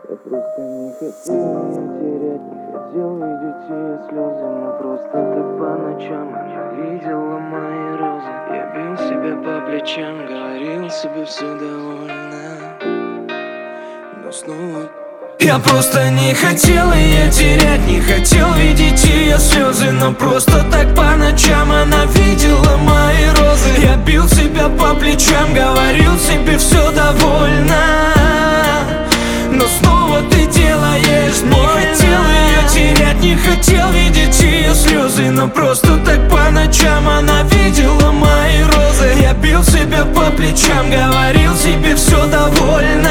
Я просто не хотел ее терять, не хотел видеть ее слезы, но просто так по ночам она видела мои розы. Я бил себя по плечам, говорил себе все довольно, но снова. Я просто не хотел ее терять, не хотел видеть ее слезы, но просто так по ночам она видела мои розы. Я бил себя по плечам, говорил себе все довольно, но снова ты делаешь больно. Не хотел ее терять, не хотел видеть ее слезы, но просто так по ночам она видела мои розы. Я бил себя по плечам, говорил себе все довольно,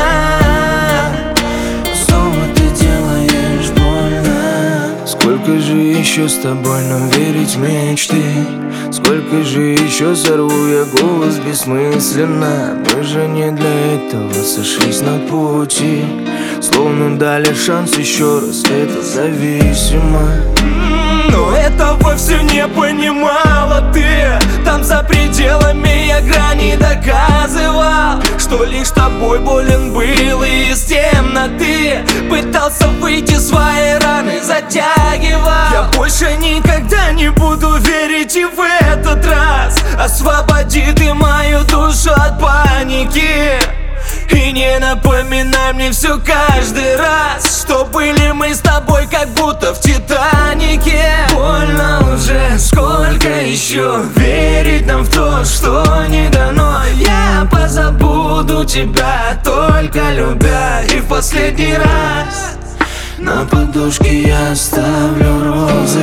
снова ты делаешь больно. Сколько же еще с тобой нам верить в мечты? Сколько же еще сорву я голос бессмысленно? Мы же не для этого сошлись на пути, словно дали шанс еще раз, это зависимо. Но это вовсе не понимала ты. Там за пределами я грани доказывал, что лишь тобой болен был, и из темноты пытался выйти, свои раны затягивал. Я больше никогда не буду верить и в этот раз. Освободи ты мою душу от паники и не напоминай мне все каждый раз, что были мы с тобой как будто в Титанике. Больно уже, сколько еще верить нам в то, что не дано. Я позабуду тебя, только любя, и в последний раз на подушке я оставлю розы.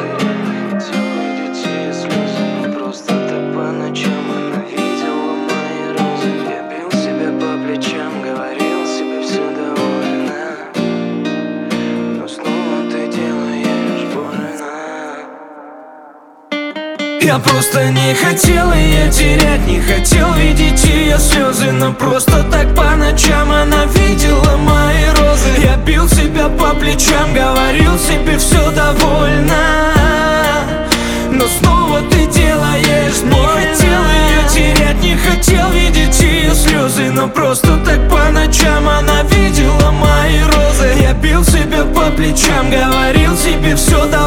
Я просто не хотел ее терять, не хотел видеть ее слезы, но просто так по ночам она видела мои розы. Я бил себя по плечам, говорил себе все довольно, но снова ты делаешь больно. Не хотел ее терять, не хотел видеть ее слезы, но просто так по ночам она видела мои розы. Я бил себя по плечам, говорил себе все довольно,